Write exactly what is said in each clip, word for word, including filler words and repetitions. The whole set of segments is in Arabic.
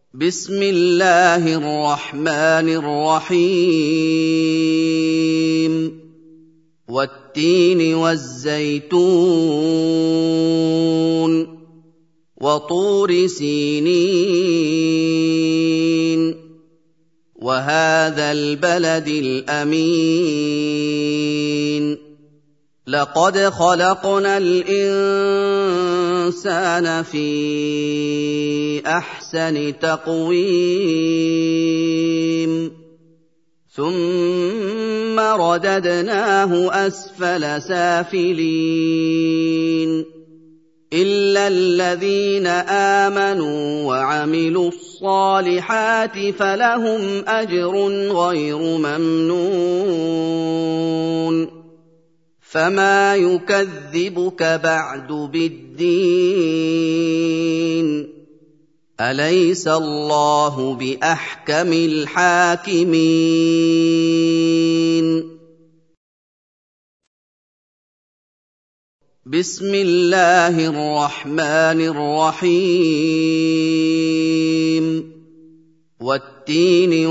بسم الله الرحمن الرحيم والتين والزيتون وطور سينين وهذا البلد الأمين لقد خلقنا الإنسان في أحسن تقويم ثم رددناه أسفل سافلين إلا الذين آمنوا وعملوا الصالحات فلهم أجر غير ممنون فما يكذبك بعد بالدين أليس الله بأحكم الحاكمين بسم الله الرحمن الرحيم والتين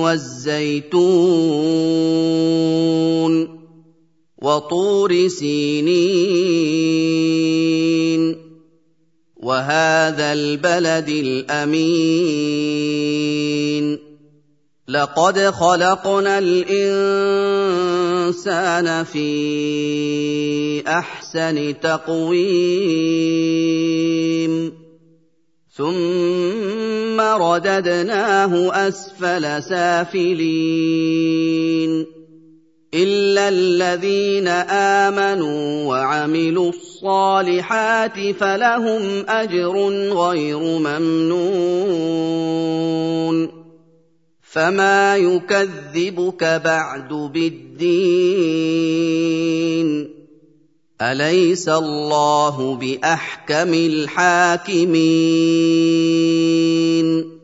والزيتون وطور سينين وهذا البلد الأمين لقد خلقنا الإنسان في أحسن تقويم ثم رددناه أسفل سافلين إلا الذين آمنوا وعملوا الصالحات فلهم أجر غير ممنون فما يكذبك بعد بالدين أليس الله بأحكم الحاكمين